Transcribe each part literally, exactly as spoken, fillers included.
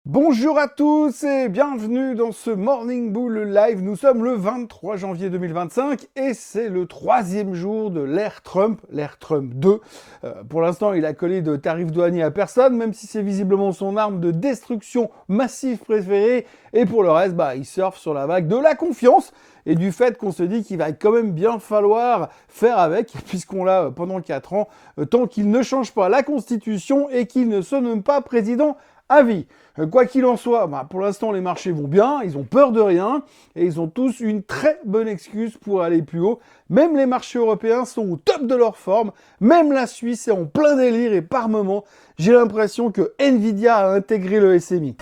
Bonjour à tous et bienvenue dans ce Morning Bull Live. Nous sommes le vingt-trois janvier deux mille vingt-cinq et c'est le troisième jour de l'ère Trump, l'ère Trump deux. Euh, pour l'instant, il a collé de tarifs douaniers à personne, même si c'est visiblement son arme de destruction massive préférée. Et pour le reste, bah, il surfe sur la vague de la confiance et du fait qu'on se dit qu'il va quand même bien falloir faire avec, puisqu'on l'a pendant quatre ans, tant qu'il ne change pas la Constitution et qu'il ne se nomme pas président à vie. Quoi qu'il en soit, bah pour l'instant les marchés vont bien, ils ont peur de rien et ils ont tous une très bonne excuse pour aller plus haut. Même les marchés européens sont au top de leur forme, même la Suisse est en plein délire et par moments, j'ai l'impression que Nvidia a intégré le S M I.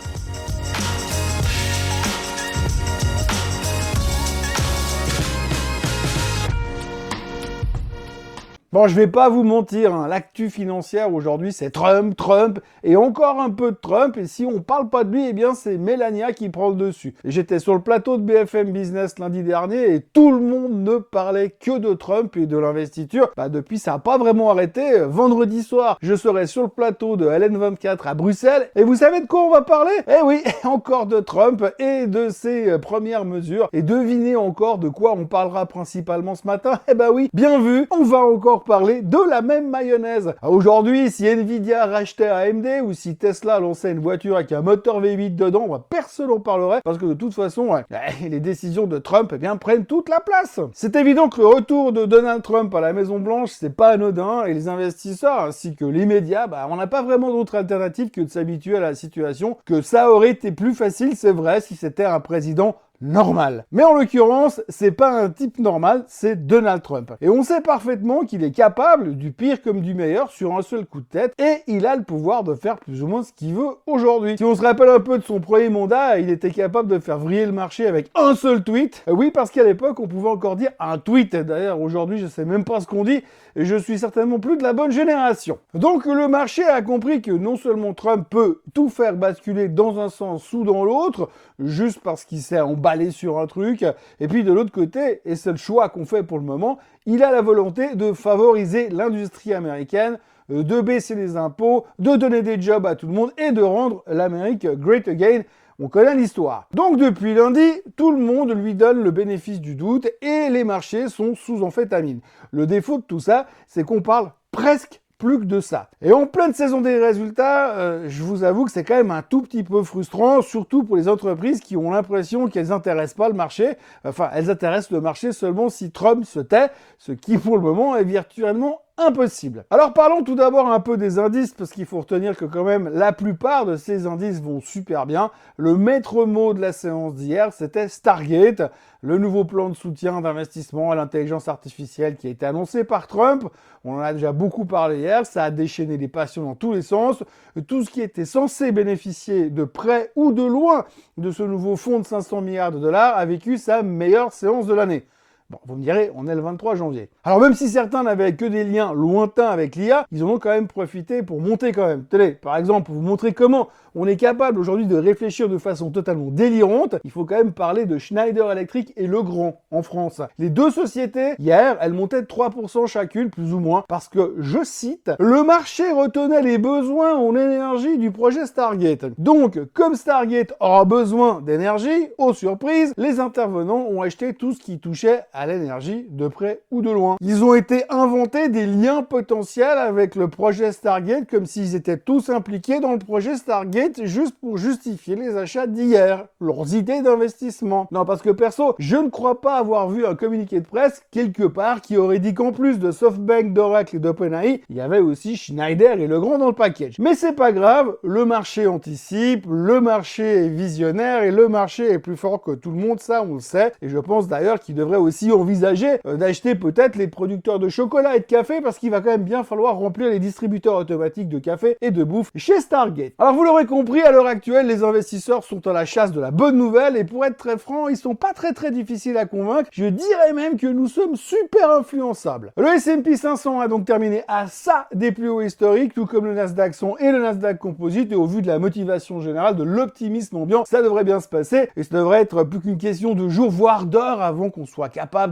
Bon, je vais pas vous mentir, hein, l'actu financière aujourd'hui, c'est Trump, Trump, et encore un peu de Trump, et si on parle pas de lui, eh bien c'est Melania qui prend le dessus. J'étais sur le plateau de B F M Business lundi dernier, et tout le monde ne parlait que de Trump et de l'investiture. Bah depuis, ça a pas vraiment arrêté. Vendredi soir, je serai sur le plateau de L N vingt-quatre à Bruxelles, et vous savez de quoi on va parler? Eh oui, encore de Trump et de ses premières mesures, et devinez encore de quoi on parlera principalement ce matin? Eh bah oui, bien vu, on va encore parler de la même mayonnaise. Aujourd'hui, si Nvidia rachetait A M D ou si Tesla lançait une voiture avec un moteur V huit dedans, bah, personne n'en parlerait parce que de toute façon, ouais, les décisions de Trump eh bien, prennent toute la place. C'est évident que le retour de Donald Trump à la Maison Blanche, c'est pas anodin et les investisseurs ainsi que les médias, bah, on n'a pas vraiment d'autre alternative que de s'habituer à la situation, que ça aurait été plus facile, c'est vrai, si c'était un président normal. Mais en l'occurrence, c'est pas un type normal, c'est Donald Trump. Et on sait parfaitement qu'il est capable du pire comme du meilleur sur un seul coup de tête et il a le pouvoir de faire plus ou moins ce qu'il veut aujourd'hui. Si on se rappelle un peu de son premier mandat, il était capable de faire vriller le marché avec un seul tweet. Oui, parce qu'à l'époque, on pouvait encore dire un tweet. D'ailleurs, aujourd'hui, je sais même pas ce qu'on dit et je suis certainement plus de la bonne génération. Donc le marché a compris que non seulement Trump peut tout faire basculer dans un sens ou dans l'autre, juste parce qu'il s'est emballé sur un truc, et puis de l'autre côté, et c'est le choix qu'on fait pour le moment, il a la volonté de favoriser l'industrie américaine, de baisser les impôts, de donner des jobs à tout le monde et de rendre l'Amérique great again. On connaît l'histoire. Donc depuis lundi, tout le monde lui donne le bénéfice du doute et les marchés sont sous amphétamine. Le défaut de tout ça, c'est qu'on parle presque plus que de ça. Et en pleine saison des résultats, euh, je vous avoue que c'est quand même un tout petit peu frustrant, surtout pour les entreprises qui ont l'impression qu'elles n'intéressent pas le marché. Enfin, elles intéressent le marché seulement si Trump se tait, ce qui pour le moment est virtuellement impossible. Alors parlons tout d'abord un peu des indices, parce qu'il faut retenir que quand même la plupart de ces indices vont super bien. Le maître mot de la séance d'hier, c'était Stargate, le nouveau plan de soutien d'investissement à l'intelligence artificielle qui a été annoncé par Trump. On en a déjà beaucoup parlé hier, ça a déchaîné les passions dans tous les sens. Tout ce qui était censé bénéficier de près ou de loin de ce nouveau fonds de cinq cents milliards de dollars a vécu sa meilleure séance de l'année. Bon, vous me direz, on est le vingt-trois janvier. Alors même si certains n'avaient que des liens lointains avec l'I A, ils en ont quand même profité pour monter quand même. Tenez, par exemple, pour vous montrer comment on est capable aujourd'hui de réfléchir de façon totalement délirante, il faut quand même parler de Schneider Electric et Legrand en France. Les deux sociétés, hier, elles montaient de trois pour cent chacune, plus ou moins, parce que, je cite, « Le marché retenait les besoins en énergie du projet Stargate. Donc, comme Stargate aura besoin d'énergie, aux surprises, les intervenants ont acheté tout ce qui touchait à l'énergie de près ou de loin. Ils ont été inventés des liens potentiels avec le projet Stargate comme s'ils étaient tous impliqués dans le projet Stargate juste pour justifier les achats d'hier, leurs idées d'investissement. Non, parce que perso, je ne crois pas avoir vu un communiqué de presse quelque part qui aurait dit qu'en plus de SoftBank, d'Oracle et d'OpenAI, il y avait aussi Schneider et Legrand dans le package. Mais c'est pas grave, le marché anticipe, le marché est visionnaire et le marché est plus fort que tout le monde, ça on le sait. Et je pense d'ailleurs qu'il devrait aussi envisager euh, d'acheter peut-être les producteurs de chocolat et de café parce qu'il va quand même bien falloir remplir les distributeurs automatiques de café et de bouffe chez Stargate. Alors vous l'aurez compris, à l'heure actuelle, les investisseurs sont à la chasse de la bonne nouvelle et pour être très franc, ils sont pas très très difficiles à convaincre. Je dirais même que nous sommes super influençables. Le S and P cinq cents a donc terminé à ça des plus hauts historiques, tout comme le Nasdaq cent et le Nasdaq Composite, et au vu de la motivation générale, de l'optimisme ambiant, ça devrait bien se passer et ça devrait être plus qu'une question de jours, voire d'heures avant qu'on soit capable de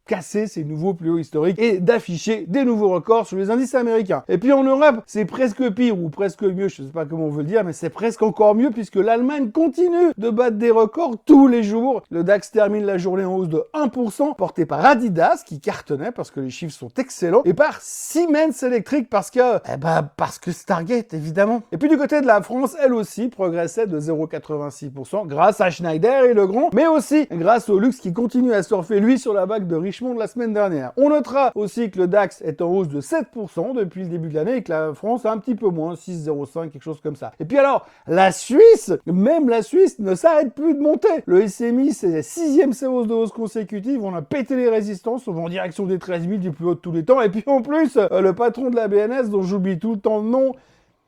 casser ces nouveaux plus hauts historiques et d'afficher des nouveaux records sur les indices américains. Et puis en Europe, c'est presque pire ou presque mieux, je sais pas comment on veut le dire, mais c'est presque encore mieux puisque l'Allemagne continue de battre des records tous les jours. Le DAX termine la journée en hausse de un pour cent, porté par Adidas qui cartonnait parce que les chiffres sont excellents, et par Siemens Electric parce que, eh ben, parce que Stargate évidemment. Et puis du côté de la France, elle aussi progressait de zéro virgule quatre-vingt-six pour cent grâce à Schneider et Legrand, mais aussi grâce au luxe qui continue à surfer lui sur la vague de Richemont de la semaine dernière. On notera aussi que le DAX est en hausse de sept pour cent depuis le début de l'année et que la France a un petit peu moins, six virgule zéro cinq, quelque chose comme ça. Et puis alors, la Suisse, même la Suisse ne s'arrête plus de monter. Le S M I, c'est la sixième séance de hausse consécutive, on a pété les résistances, on va en direction des treize mille du plus haut de tous les temps, et puis en plus, euh, le patron de la B N S, dont j'oublie tout le temps le nom,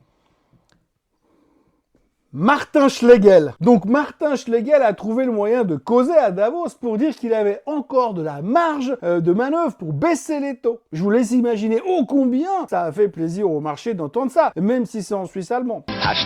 Martin Schlegel. Donc Martin Schlegel a trouvé le moyen de causer à Davos pour dire qu'il avait encore de la marge euh, de manœuvre pour baisser les taux. Je vous laisse imaginer ô combien ça a fait plaisir au marché d'entendre ça, même si c'est en Suisse allemand.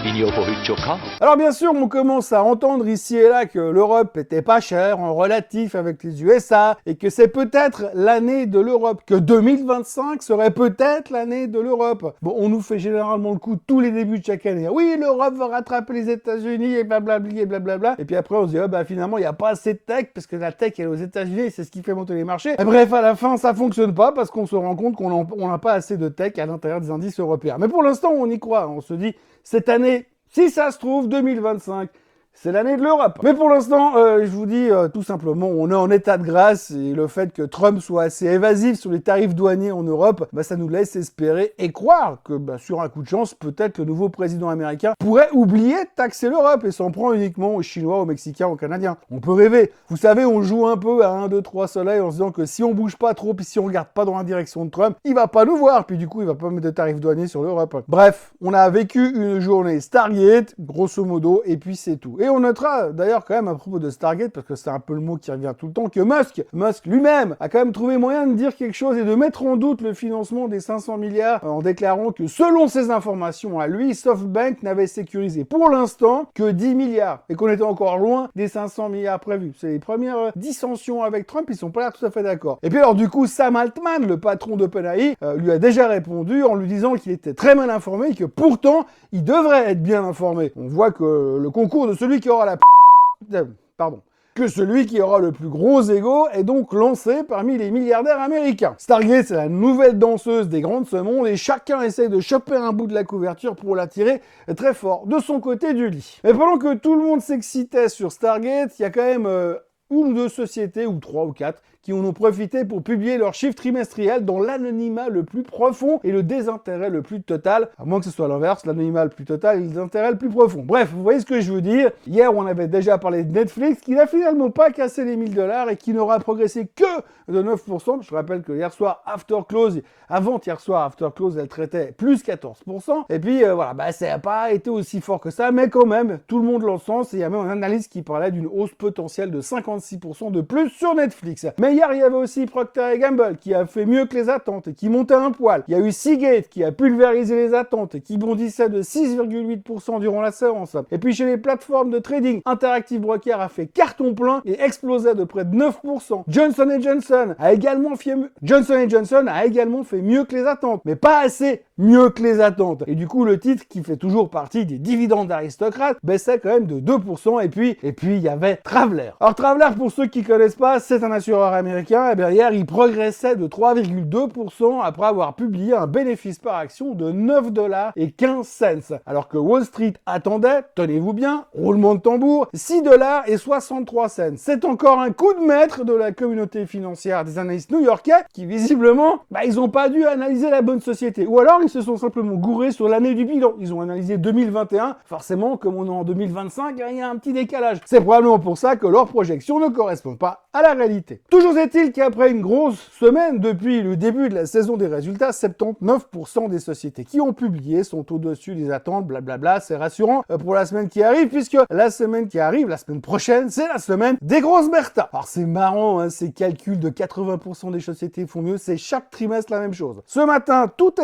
Alors bien sûr, on commence à entendre ici et là que l'Europe était pas chère en relatif avec les U S A et que c'est peut-être l'année de l'Europe, que deux mille vingt-cinq serait peut-être l'année de l'Europe. Bon, on nous fait généralement le coup tous les débuts de chaque année. Oui, l'Europe va rattraper les États-Unis et blablabli et blablabla. Et puis après, on se dit, oh, bah finalement, il n'y a pas assez de tech parce que la tech elle est aux États-Unis et c'est ce qui fait monter les marchés. Et bref, à la fin, ça fonctionne pas parce qu'on se rend compte qu'on n'a pas assez de tech à l'intérieur des indices européens. Mais pour l'instant, on y croit. On se dit, cette année, si ça se trouve, deux mille vingt-cinq, c'est l'année de l'Europe. Mais pour l'instant, euh, je vous dis euh, tout simplement, on est en état de grâce et le fait que Trump soit assez évasif sur les tarifs douaniers en Europe, bah, ça nous laisse espérer et croire que bah, sur un coup de chance, peut-être le nouveau président américain pourrait oublier de taxer l'Europe et s'en prend uniquement aux Chinois, aux Mexicains, aux Canadiens. On peut rêver. Vous savez, on joue un peu à un, deux, trois soleils en se disant que si on bouge pas trop puis si on regarde pas dans la direction de Trump, il va pas nous voir puis du coup, il va pas mettre de tarifs douaniers sur l'Europe. Bref, on a vécu une journée Stargate, grosso modo, et puis c'est tout. Et on notera d'ailleurs quand même à propos de Stargate, parce que c'est un peu le mot qui revient tout le temps, que Musk, Musk lui-même a quand même trouvé moyen de dire quelque chose et de mettre en doute le financement des cinq cents milliards en déclarant que selon ses informations à lui, SoftBank n'avait sécurisé pour l'instant que dix milliards et qu'on était encore loin des cinq cents milliards prévus. C'est les premières dissensions avec Trump, ils sont pas là tout à fait d'accord. Et puis alors du coup, Sam Altman, le patron d'OpenAI, euh, lui a déjà répondu en lui disant qu'il était très mal informé et que pourtant, il devrait être bien informé. On voit que le concours de celui qui aura la Pardon. que celui qui aura le plus gros ego est donc lancé parmi les milliardaires américains. Stargate, c'est la nouvelle danseuse des grands de ce monde et chacun essaie de choper un bout de la couverture pour la tirer très fort de son côté du lit. Mais pendant que tout le monde s'excitait sur Stargate, il y a quand même euh, une ou deux sociétés, ou trois ou quatre, qui en ont profité pour publier leurs chiffres trimestriels dans l'anonymat le plus profond et le désintérêt le plus total, à moins que ce soit l'inverse, l'anonymat le plus total et le désintérêt le plus profond. Bref, vous voyez ce que je veux dire. Hier, on avait déjà parlé de Netflix, qui n'a finalement pas cassé les mille dollars et qui n'aura progressé que de neuf pour cent. Je rappelle que hier soir, After Close, avant-hier soir, After Close, elle traitait plus quatorze pour cent. Et puis, euh, voilà, bah, ça n'a pas été aussi fort que ça, mais quand même, tout le monde l'encense et il y a même un analyste qui parlait d'une hausse potentielle de cinquante-six pour cent de plus sur Netflix. Mais hier, il y avait aussi Procter et Gamble qui a fait mieux que les attentes et qui montait un poil. Il y a eu Seagate qui a pulvérisé les attentes et qui bondissait de six virgule huit pour cent durant la séance. Et puis chez les plateformes de trading, Interactive Broker a fait carton plein et explosait de près de neuf pour cent. Johnson and Johnson a également fait Johnson and Johnson a également fait mieux que les attentes, mais pas assez mieux que les attentes. Et du coup, le titre, qui fait toujours partie des dividendes d'aristocrates, baissait quand même de deux pour cent. Et puis, et puis, il y avait Traveler. Alors, Traveler, pour ceux qui connaissent pas, c'est un assureur américain. Et bien, hier, il progressait de trois virgule deux pour cent après avoir publié un bénéfice par action de neuf dollars et quinze cents. Alors que Wall Street attendait, tenez-vous bien, roulement de tambour, six dollars et soixante-trois cents. C'est encore un coup de maître de la communauté financière des analystes new-yorkais qui, visiblement, bah, ils ont pas dû analyser la bonne société. Ou alors, ils se sont simplement gourés sur l'année du bilan. Ils ont analysé deux mille vingt et un. Forcément, comme on est en deux mille vingt-cinq, il y a un petit décalage. C'est probablement pour ça que leurs projections ne correspondent pas à la réalité. Toujours est-il qu'après une grosse semaine depuis le début de la saison des résultats, soixante-dix-neuf pour cent des sociétés qui ont publié sont au-dessus des attentes, blablabla. C'est rassurant pour la semaine qui arrive, puisque la semaine qui arrive, la semaine prochaine, c'est la semaine des grosses Bertha. Alors c'est marrant, hein, ces calculs de quatre-vingts pour cent des sociétés font mieux, c'est chaque trimestre la même chose. Ce matin, tout est dans le vert.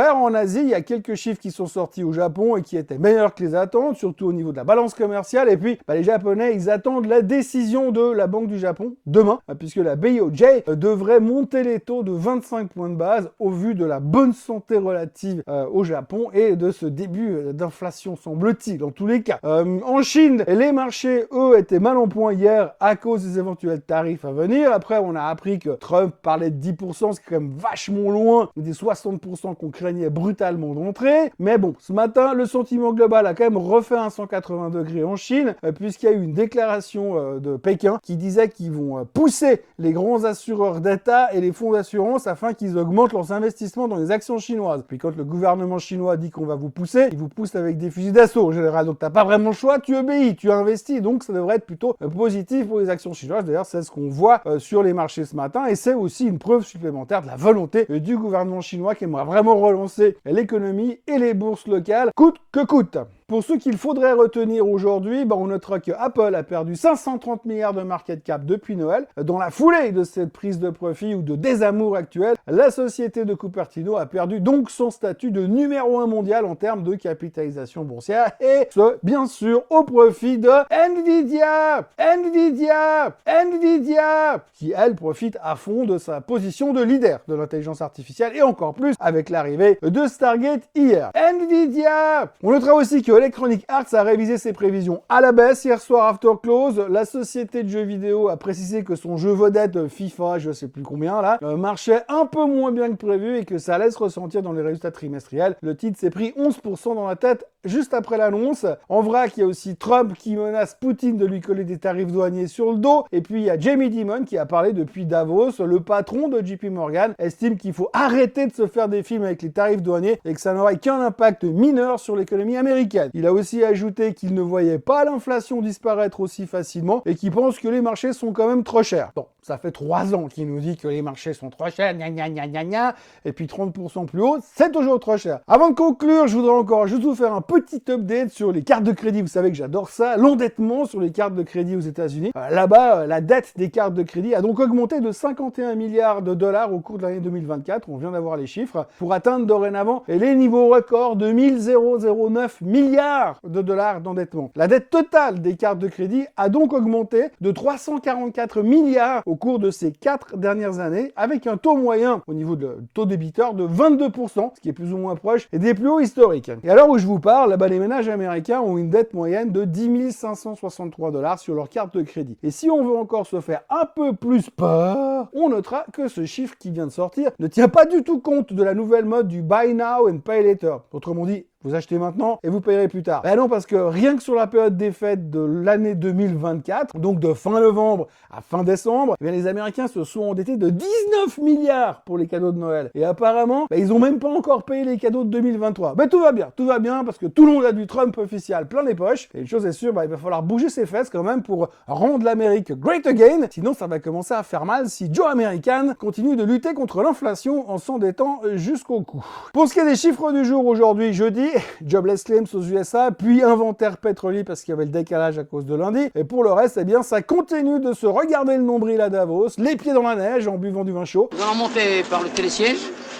contraire, en Asie, il y a quelques chiffres qui sont sortis au Japon et qui étaient meilleurs que les attentes, surtout au niveau de la balance commerciale. Et puis, bah, les Japonais, ils attendent la décision de la Banque du Japon demain, puisque la B O J devrait monter les taux de vingt-cinq points de base au vu de la bonne santé relative euh, au Japon et de ce début d'inflation, semble-t-il, en tous les cas. Euh, en Chine, les marchés, eux, étaient mal en point hier à cause des éventuels tarifs à venir. Après, on a appris que Trump parlait de dix pour cent, c'est quand même vachement loin des soixante pour cent qu'on craignait brutalement d'entrer. Mais bon, ce matin, le sentiment global a quand même refait un cent quatre-vingts degrés en Chine, euh, puisqu'il y a eu une déclaration euh, de Pékin qui disait qu'ils vont euh, pousser les grands assureurs d'État et les fonds d'assurance afin qu'ils augmentent leurs investissements dans les actions chinoises. Puis quand le gouvernement chinois dit qu'on va vous pousser, il vous pousse avec des fusils d'assaut en général. Donc t'as pas vraiment le choix, tu obéis, tu investis. Donc ça devrait être plutôt euh, positif pour les actions chinoises. D'ailleurs, c'est ce qu'on voit euh, sur les marchés ce matin et c'est aussi une preuve supplémentaire de la volonté euh, du gouvernement chinois qui aimerait vraiment relancer l'économie et les bourses locales, coûte que coûte. Pour ceux qu'il faudrait retenir aujourd'hui, bah on notera que Apple a perdu cinq cent trente milliards de market cap depuis Noël. Dans la foulée de cette prise de profit ou de désamour actuel, la société de Cupertino a perdu donc son statut de numéro un mondial en termes de capitalisation boursière et ce, bien sûr, au profit de Nvidia, Nvidia, Nvidia, qui elle profite à fond de sa position de leader de l'intelligence artificielle et encore plus avec l'arrivée de Stargate hier. Nvidia! On notera aussi que Electronic Arts a révisé ses prévisions à la baisse hier soir after close. La société de jeux vidéo a précisé que son jeu vedette FIFA, je sais plus combien là, euh, marchait un peu moins bien que prévu et que ça allait se ressentir dans les résultats trimestriels. Le titre s'est pris onze pour cent dans la tête juste après l'annonce. En vrac, il y a aussi Trump qui menace Poutine de lui coller des tarifs douaniers sur le dos. Et puis il y a Jamie Dimon qui a parlé depuis Davos. Le patron de J P Morgan estime qu'il faut arrêter de se faire des films avec les tarifs douaniers et que ça n'aurait qu'un impact mineur sur l'économie américaine. Il a aussi ajouté qu'il ne voyait pas l'inflation disparaître aussi facilement et qu'il pense que les marchés sont quand même trop chers. Bon, ça fait trois ans qu'il nous dit que les marchés sont trop chers, gna gna gna gna gna, et puis trente pour cent plus haut, c'est toujours trop cher. Avant de conclure, je voudrais encore juste vous faire un petit update sur les cartes de crédit. Vous savez que j'adore ça, l'endettement sur les cartes de crédit aux États-Unis. Euh, Là-bas, euh, la dette des cartes de crédit a donc augmenté de cinquante et un milliards de dollars au cours de l'année deux mille vingt-quatre. On vient d'avoir les chiffres pour atteindre dorénavant les niveaux records de mille neuf milliards de dollars d'endettement. La dette totale des cartes de crédit a donc augmenté de trois cent quarante-quatre milliards au cours de ces quatre dernières années, avec un taux moyen au niveau de taux débiteur de vingt-deux pour cent, ce qui est plus ou moins proche des plus hauts historiques. Et à l'heure où je vous parle, là-bas, les ménages américains ont une dette moyenne de dix mille cinq cent soixante-trois dollars sur leur carte de crédit. Et si on veut encore se faire un peu plus peur, on notera que ce chiffre qui vient de sortir ne tient pas du tout compte de la nouvelle mode du Buy Now and Pay Later. Autrement dit, vous achetez maintenant et vous payerez plus tard. Ben non, parce que rien que sur la période des fêtes de l'année deux mille vingt-quatre, donc de fin novembre à fin décembre, eh bien les Américains se sont endettés de dix-neuf milliards pour les cadeaux de Noël. Et apparemment, ben ils ont même pas encore payé les cadeaux de deux mille vingt-trois. Ben tout va bien, tout va bien, parce que tout le monde a du Trump officiel plein les poches. Et une chose est sûre, ben, il va falloir bouger ses fesses quand même pour rendre l'Amérique great again. Sinon, ça va commencer à faire mal si Joe American continue de lutter contre l'inflation en s'endettant jusqu'au cou. Pour ce qui est des chiffres du jour aujourd'hui, jeudi, jobless claims aux U S A, puis inventaire pétrolier parce qu'il y avait le décalage à cause de lundi. Et pour le reste, eh bien, ça continue de se regarder le nombril à Davos, les pieds dans la neige en buvant du vin chaud. Nous allons monter par le télésiège.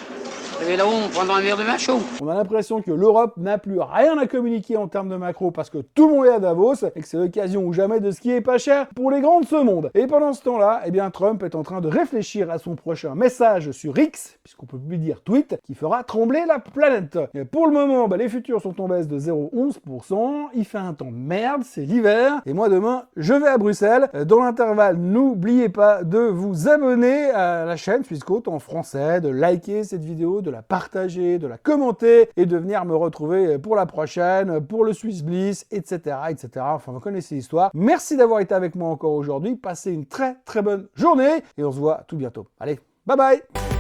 Et là-haut, on prendra un verre de vin chaud. On a l'impression que l'Europe n'a plus rien à communiquer en termes de macro parce que tout le monde est à Davos et que c'est l'occasion ou jamais de skier pas cher pour les grands de ce monde. Et pendant ce temps-là, eh bien, Trump est en train de réfléchir à son prochain message sur X, puisqu'on peut plus dire tweet, qui fera trembler la planète. Et pour le moment, bah, les futurs sont en baisse de zéro virgule onze pour cent. Il fait un temps de merde, c'est l'hiver. Et moi, demain, je vais à Bruxelles. Dans l'intervalle, n'oubliez pas de vous abonner à la chaîne Swissquote en français, de liker cette vidéo, de de la partager, de la commenter et de venir me retrouver pour la prochaine, pour le Swiss Bliss, et cetera, et cetera. Enfin, vous connaissez l'histoire. Merci d'avoir été avec moi encore aujourd'hui. Passez une très très bonne journée et on se voit tout bientôt. Allez, bye bye!